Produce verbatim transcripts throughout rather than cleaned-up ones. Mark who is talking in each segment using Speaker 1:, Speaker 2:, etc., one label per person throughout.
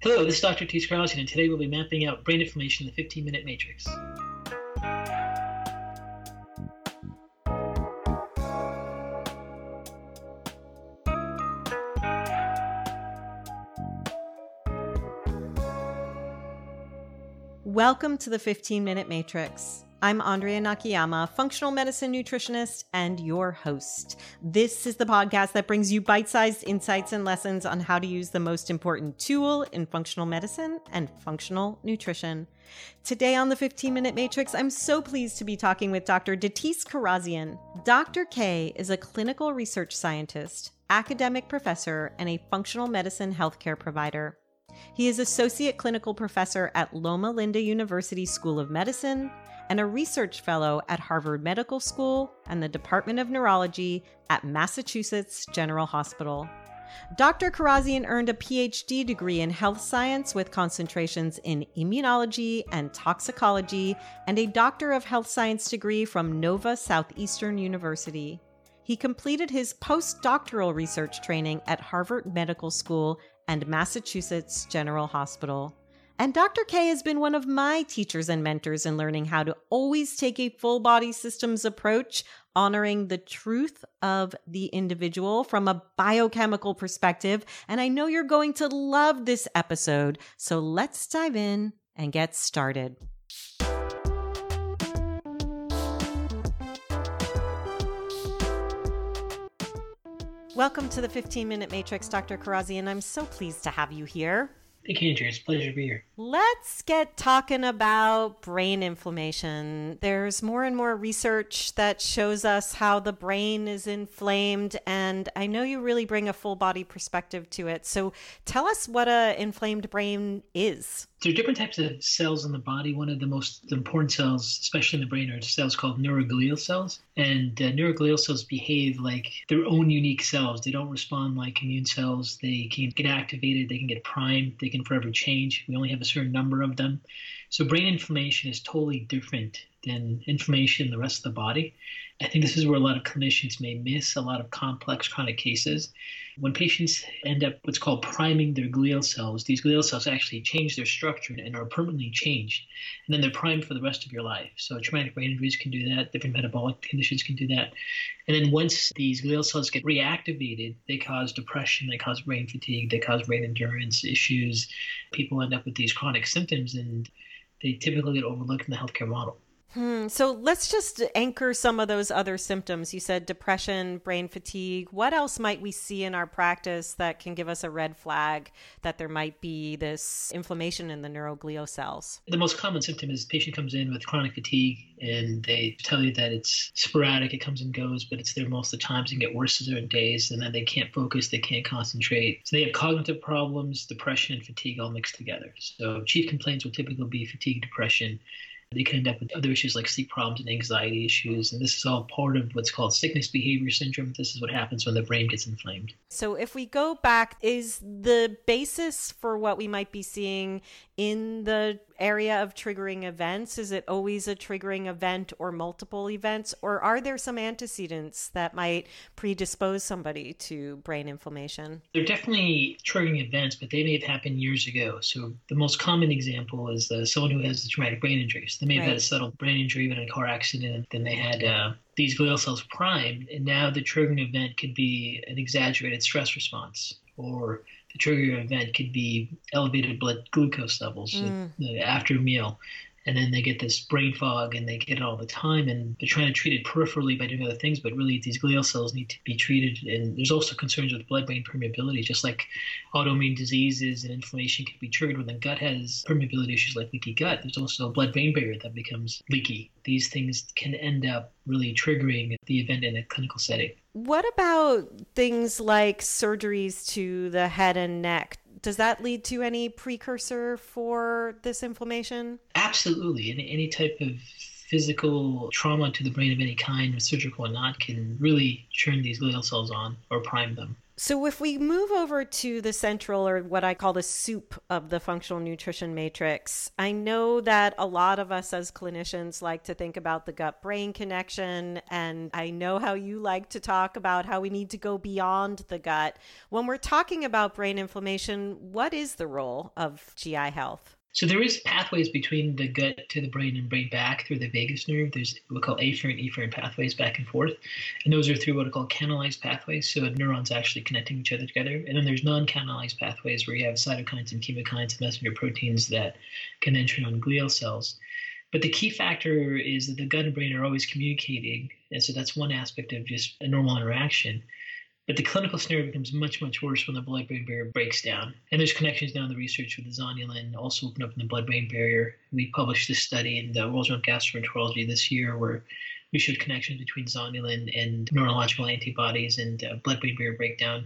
Speaker 1: Hello, this is Doctor T. Krause, and today we'll be mapping out brain inflammation in the fifteen minute matrix.
Speaker 2: Welcome to the fifteen minute matrix. I'm Andrea Nakayama, functional medicine nutritionist and your host. This is the podcast that brings you bite-sized insights and lessons on how to use the most important tool in functional medicine and functional nutrition. Today on the fifteen minute matrix, I'm so pleased to be talking with Doctor Datis Kharrazian. Doctor K is a clinical research scientist, academic professor, and a functional medicine healthcare provider. He is Associate Clinical Professor at Loma Linda University School of Medicine and a research fellow at Harvard Medical School and the Department of Neurology at Massachusetts General Hospital. Doctor Kharrazian earned a P H D degree in health science with concentrations in immunology and toxicology and a Doctor of Health Science degree from Nova Southeastern University. He completed his postdoctoral research training at Harvard Medical School and Massachusetts General Hospital. And Doctor K has been one of my teachers and mentors in learning how to always take a full body systems approach, honoring the truth of the individual from a biochemical perspective. And I know you're going to love this episode. So let's dive in and get started. Welcome to the fifteen minute matrix, Doctor Kharrazian. I'm so pleased to have you here.
Speaker 1: Thank you, Andrea. It's a pleasure to be here.
Speaker 2: Let's get talking about brain inflammation. There's more and more research that shows us how the brain is inflamed, and I know you really bring a full body perspective to it. So tell us what an inflamed brain is.
Speaker 1: There are different types of cells in the body. One of the most important cells, especially in the brain, are cells called neuroglial cells. And uh, neuroglial cells behave like their own unique cells. They don't respond like immune cells. They can get activated. They can get primed. They can forever change. We only have a certain number of them. So brain inflammation is totally different than inflammation in the rest of the body. I think this is where a lot of clinicians may miss a lot of complex chronic cases. When patients end up what's called priming their glial cells, these glial cells actually change their structure and are permanently changed. And then they're primed for the rest of your life. So traumatic brain injuries can do that. Different metabolic conditions can do that. And then once these glial cells get reactivated, they cause depression, they cause brain fatigue, they cause brain endurance issues. People end up with these chronic symptoms, and they typically get overlooked in the healthcare model.
Speaker 2: Hmm. So let's just anchor some of those other symptoms. You said depression, brain fatigue. What else might we see in our practice that can give us a red flag that there might be this inflammation in the neuroglial cells?
Speaker 1: The most common symptom is the patient comes in with chronic fatigue and they tell you that it's sporadic, it comes and goes, but it's there most of the times and get worse as certain days, and then they can't focus, they can't concentrate. So they have cognitive problems, depression, and fatigue all mixed together. So chief complaints will typically be fatigue, depression. They can end up with other issues like sleep problems and anxiety issues. And this is all part of what's called sickness behavior syndrome. This is what happens when the brain gets inflamed.
Speaker 2: So if we go back, is the basis for what we might be seeing in the area of triggering events, is it always a triggering event or multiple events? Or are there some antecedents that might predispose somebody to brain inflammation?
Speaker 1: They're definitely triggering events, but they may have happened years ago. So the most common example is uh, someone who has a traumatic brain injury. So they may have
Speaker 2: Right.
Speaker 1: had a subtle brain injury, even in a car accident. Then they had uh, these glial cells primed, and now the triggering event could be an exaggerated stress response, or the triggering event could be elevated blood glucose levels mm. after a meal. And then they get this brain fog, and they get it all the time, and they're trying to treat it peripherally by doing other things, but really these glial cells need to be treated. And there's also concerns with blood-brain permeability, just like autoimmune diseases and inflammation can be triggered when the gut has permeability issues like leaky gut. There's also a blood-brain barrier that becomes leaky. These things can end up really triggering the event in a clinical setting.
Speaker 2: What about things like surgeries to the head and neck? Does that lead to any precursor for this inflammation?
Speaker 1: Absolutely. Any, any type of physical trauma to the brain of any kind, surgical or not, can really turn these glial cells on or prime them.
Speaker 2: So if we move over to the central, or what I call the soup of the functional nutrition matrix, I know that a lot of us as clinicians like to think about the gut-brain connection, and I know how you like to talk about how we need to go beyond the gut. When we're talking about brain inflammation, what is the role of G I health?
Speaker 1: So there is pathways between the gut to the brain and brain back through the vagus nerve. There's what we call afferent, efferent pathways back and forth. And those are through what are called canalized pathways, so neurons actually connecting each other together. And then there's non-canalized pathways where you have cytokines and chemokines and messenger proteins that can then turn on glial cells. But the key factor is that the gut and brain are always communicating. And so that's one aspect of just a normal interaction. But the clinical scenario becomes much, much worse when the blood-brain barrier breaks down. And there's connections now in the research with the zonulin also open up in the blood-brain barrier. We published this study in the World Journal of Gastroenterology this year where we showed connections between zonulin and neurological antibodies and uh, blood-brain barrier breakdown.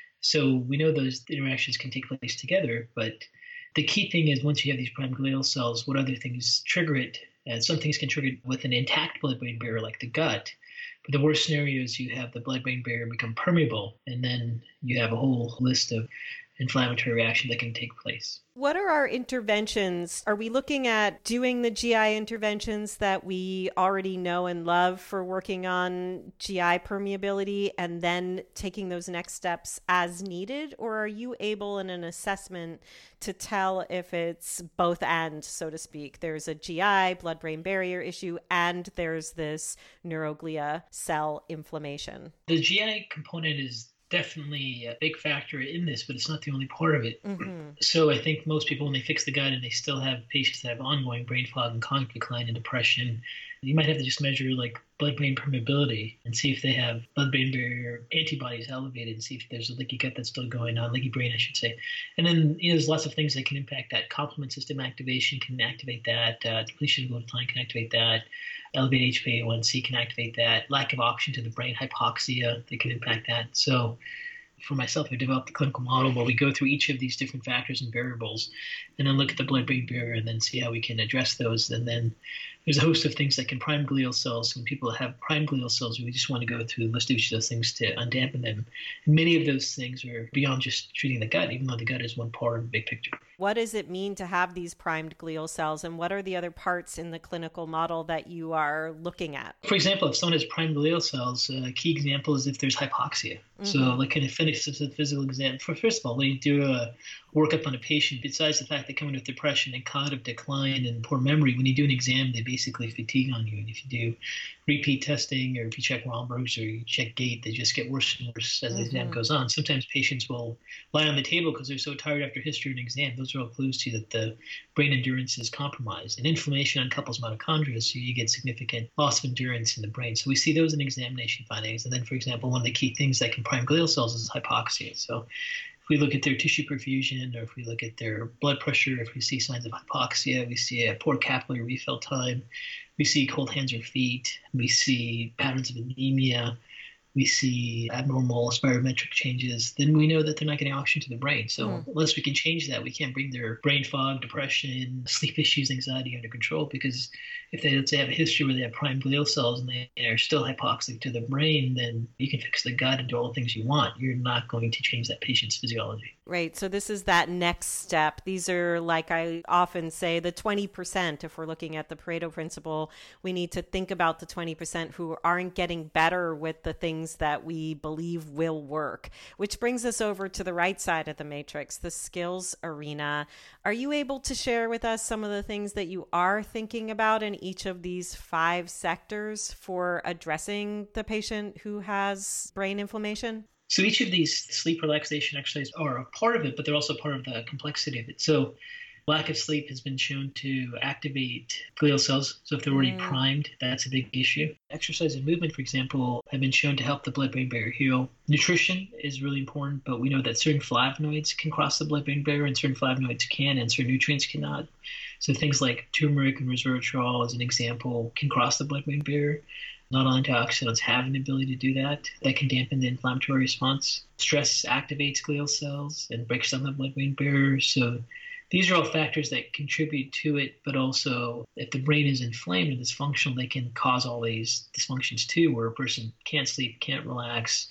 Speaker 1: So we know those interactions can take place together, but the key thing is once you have these primed glial cells, what other things trigger it? And some things can trigger it with an intact blood-brain barrier like the gut. But the worst scenario is you have the blood-brain barrier become permeable, and then you have a whole list of inflammatory reactions that can take place.
Speaker 2: What are our interventions? Are we looking at doing the G I interventions that we already know and love for working on G I permeability and then taking those next steps as needed? Or are you able in an assessment to tell if it's both and, so to speak? There's a G I, blood-brain barrier issue, and there's this neuroglia cell inflammation.
Speaker 1: The G I component is definitely a big factor in this, but it's not the only part of it. Mm-hmm. So I think most people, when they fix the gut and they still have patients that have ongoing brain fog and cognitive decline and depression, you might have to just measure like blood-brain permeability and see if they have blood-brain barrier antibodies elevated and see if there's a leaky gut that's still going on, leaky brain, I should say. And then you know, there's lots of things that can impact that. Complement system activation can activate that. Uh, depletion of glutathione can activate that. Elevated H b A one c can activate that. Lack of oxygen to the brain, hypoxia, they can impact that. So for myself, I developed a clinical model where we go through each of these different factors and variables and then look at the blood-brain barrier and then see how we can address those. And then there's a host of things that can prime glial cells. When people have prime glial cells, we just want to go through a list of each of those things to undampen them. And many of those things are beyond just treating the gut, even though the gut is one part of the big picture.
Speaker 2: What does it mean to have these primed glial cells, and what are the other parts in the clinical model that you are looking at?
Speaker 1: For example, if someone has primed glial cells, a key example is if there's hypoxia. Mm-hmm. So like in a physical exam, for first of all, when you do a workup on a patient, besides the fact they come in with depression and cognitive decline and poor memory, when you do an exam, they basically fatigue on you. And if you do repeat testing or if you check Romberg's or you check gait, they just get worse and worse as mm-hmm. the exam goes on. Sometimes patients will lie on the table because they're so tired after history and exam. Those are all clues to that the brain endurance is compromised. And inflammation uncouples mitochondria, so you get significant loss of endurance in the brain. So we see those in examination findings. And then, for example, one of the key things that can prime glial cells is hypoxia. So if we look at their tissue perfusion, or if we look at their blood pressure, if we see signs of hypoxia, we see a poor capillary refill time, we see cold hands or feet, we see patterns of anemia, we see abnormal spirometric changes, then we know that they're not getting oxygen to the brain. So mm. unless we can change that, we can't bring their brain fog, depression, sleep issues, anxiety under control. Because if they, let's say, have a history where they have prime glial cells and they are still hypoxic to the brain, then you can fix the gut and do all the things you want. You're not going to change that patient's physiology.
Speaker 2: Right. So this is that next step. These are, like I often say, the twenty percent. If we're looking at the Pareto principle, we need to think about the twenty percent who aren't getting better with the things that we believe will work, which brings us over to the right side of the matrix, the skills arena. Are you able to share with us some of the things that you are thinking about in each of these five sectors for addressing the patient who has brain inflammation?
Speaker 1: So each of these sleep relaxation exercises are a part of it, but they're also part of the complexity of it. So lack of sleep has been shown to activate glial cells. So if they're already mm. primed, that's a big issue. Exercise and movement, for example, have been shown to help the blood-brain barrier heal. Nutrition is really important, but we know that certain flavonoids can cross the blood-brain barrier and certain flavonoids can and certain nutrients cannot. So things like turmeric and resveratrol, as an example, can cross the blood-brain barrier. Not all antioxidants have an ability to do that. That can dampen the inflammatory response. Stress activates glial cells and breaks down the blood-brain barrier. So these are all factors that contribute to it, but also if the brain is inflamed and dysfunctional, they can cause all these dysfunctions too, where a person can't sleep, can't relax,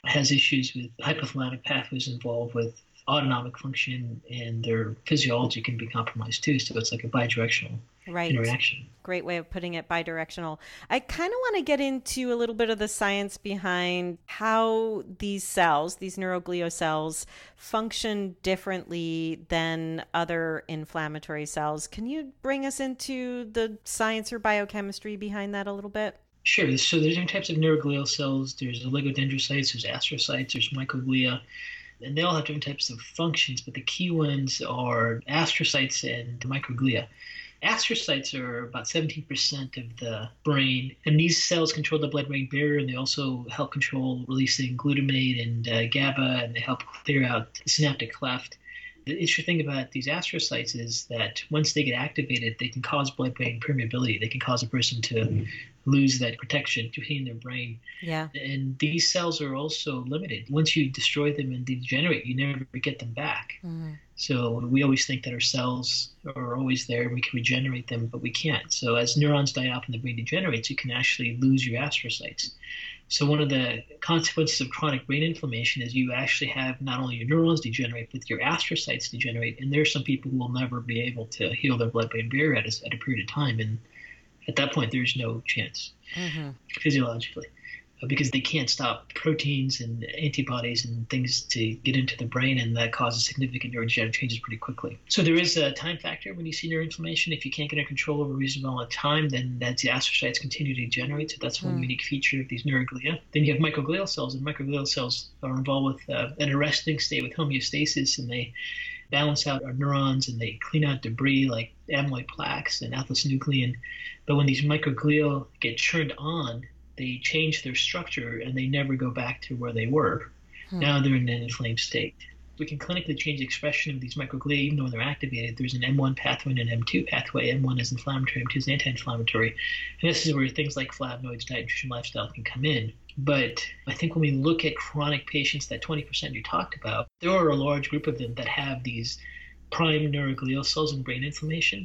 Speaker 1: has issues with hypothalamic pathways involved with autonomic function, and their physiology can be compromised too. So it's like a bidirectional
Speaker 2: right.
Speaker 1: interaction.
Speaker 2: Great way of putting it, bidirectional. I kind of want to get into a little bit of the science behind how these cells, these neuroglial cells, function differently than other inflammatory cells. Can you bring us into the science or biochemistry behind that a little bit?
Speaker 1: Sure. So there's different types of neuroglial cells. There's oligodendrocytes, there's astrocytes, there's microglia, and they all have different types of functions, but the key ones are astrocytes and microglia. Astrocytes are about seventeen percent of the brain, and these cells control the blood-brain barrier, and they also help control releasing glutamate and uh, GABA, and they help clear out the synaptic cleft. The interesting thing about these astrocytes is that once they get activated, they can cause blood-brain permeability. They can cause a person to mm. lose that protection between their brain.
Speaker 2: Yeah.
Speaker 1: And these cells are also limited. Once you destroy them and degenerate, you never get them back. Mm. So we always think that our cells are always there and we can regenerate them, but we can't. So as neurons die off and the brain degenerates, you can actually lose your astrocytes. So one of the consequences of chronic brain inflammation is you actually have not only your neurons degenerate, but your astrocytes degenerate. And there are some people who will never be able to heal their blood-brain barrier at a, at a period of time. And at that point, there's no chance mm-hmm. physiologically, because they can't stop proteins and antibodies and things to get into the brain, and that causes significant neurodegenerative changes pretty quickly. So there is a time factor when you see neuroinflammation. If you can't get under control over a reasonable amount of time, then that's the astrocytes continue to degenerate. So that's one mm. unique feature of these neuroglia. Then you have microglial cells, and microglial cells are involved with uh, an arresting state with homeostasis, and they balance out our neurons and they clean out debris like amyloid plaques and alpha-synuclein. But when these microglia get turned on, they change their structure and they never go back to where they were. Hmm. Now they're in an inflamed state. We can clinically change the expression of these microglia even though when they're activated. There's an M one pathway and an M two pathway. M one is inflammatory, M two is anti-inflammatory. And this is where things like flavonoids, diet, nutrition, lifestyle can come in. But I think when we look at chronic patients, that twenty percent you talked about, there are a large group of them that have these prime neuroglial cells and brain inflammation,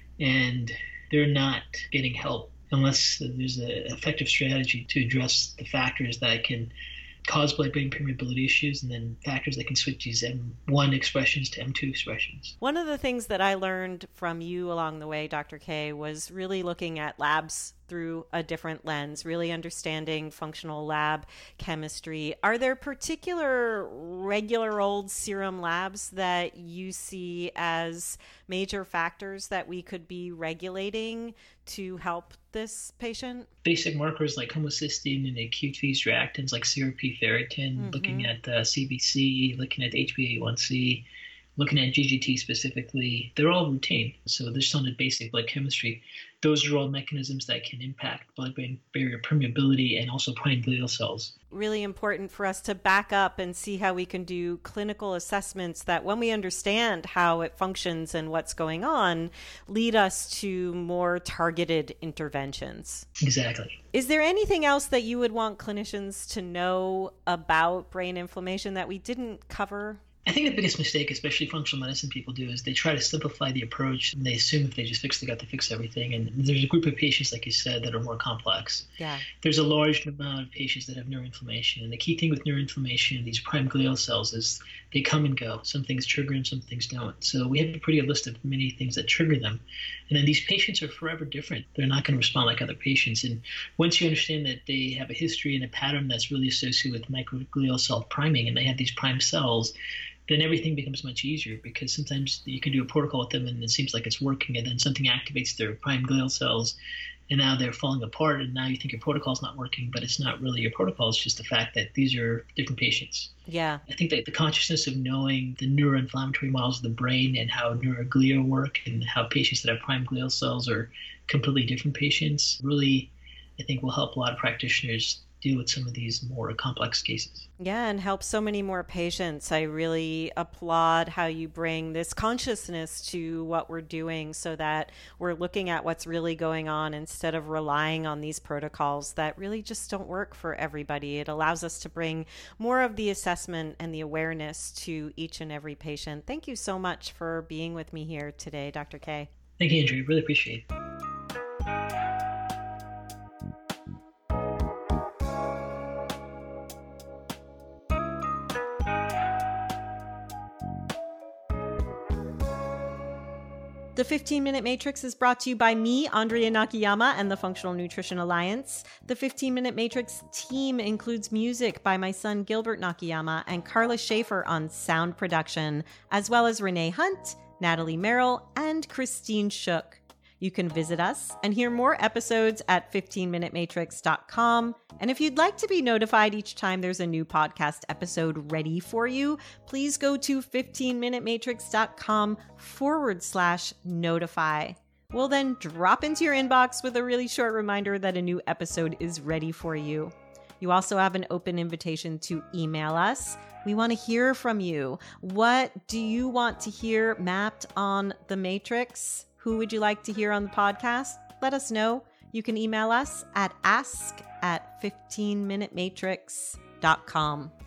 Speaker 1: and they're not getting help unless there's an effective strategy to address the factors that can cause blood-brain permeability issues, and then factors that can switch these M one expressions to M two expressions.
Speaker 2: One of the things that I learned from you along the way, Doctor K, was really looking at labs through a different lens, really understanding functional lab chemistry. Are there particular regular old serum labs that you see as major factors that we could be regulating to help this patient?
Speaker 1: Basic markers like homocysteine and acute phase reactants like C R P ferritin, mm-hmm. looking at uh, C B C, looking at H b A one C, looking at G G T specifically, they're all routine. So there's some of basic blood chemistry. Those are all mechanisms that can impact blood-brain barrier permeability and also prime glial cells.
Speaker 2: Really important for us to back up and see how we can do clinical assessments that when we understand how it functions and what's going on, lead us to more targeted interventions.
Speaker 1: Exactly.
Speaker 2: Is there anything else that you would want clinicians to know about brain inflammation that we didn't cover?
Speaker 1: I think the biggest mistake, especially functional medicine people do, is they try to simplify the approach, and they assume if they just fix the gut, they fix everything. And there's a group of patients, like you said, that are more complex.
Speaker 2: Yeah.
Speaker 1: There's a large amount of patients that have neuroinflammation. And the key thing with neuroinflammation, these prime glial cells, is they come and go. Some things trigger them, some things don't. So we have a pretty good list of many things that trigger them. And then these patients are forever different. They're not going to respond like other patients. And once you understand that they have a history and a pattern that's really associated with microglial cell priming, and they have these prime cells, then everything becomes much easier, because sometimes you can do a protocol with them and it seems like it's working, and then something activates their prime glial cells and now they're falling apart, and now you think your protocol is not working, but it's not really your protocol. It's just the fact that these are different patients.
Speaker 2: Yeah.
Speaker 1: I think that the consciousness of knowing the neuroinflammatory models of the brain and how neuroglia work and how patients that have prime glial cells are completely different patients really, I think, will help a lot of practitioners deal with some of these more complex cases.
Speaker 2: Yeah, and help so many more patients. I really applaud how you bring this consciousness to what we're doing so that we're looking at what's really going on instead of relying on these protocols that really just don't work for everybody. It allows us to bring more of the assessment and the awareness to each and every patient. Thank you so much for being with me here today, Doctor K.
Speaker 1: Thank you, Andrea. Really appreciate it.
Speaker 2: The fifteen minute Matrix is brought to you by me, Andrea Nakayama, and the Functional Nutrition Alliance. The fifteen minute Matrix team includes music by my son Gilbert Nakayama and Carla Schaefer on sound production, as well as Renee Hunt, Natalie Merrill, and Christine Shook. You can visit us and hear more episodes at fifteen minute matrix dot com. And if you'd like to be notified each time there's a new podcast episode ready for you, please go to fifteen minute matrix dot com forward slash notify. We'll then drop into your inbox with a really short reminder that a new episode is ready for you. You also have an open invitation to email us. We want to hear from you. What do you want to hear mapped on the Matrix? Who would you like to hear on the podcast? Let us know. You can email us at ask at fifteen minute matrix dot com.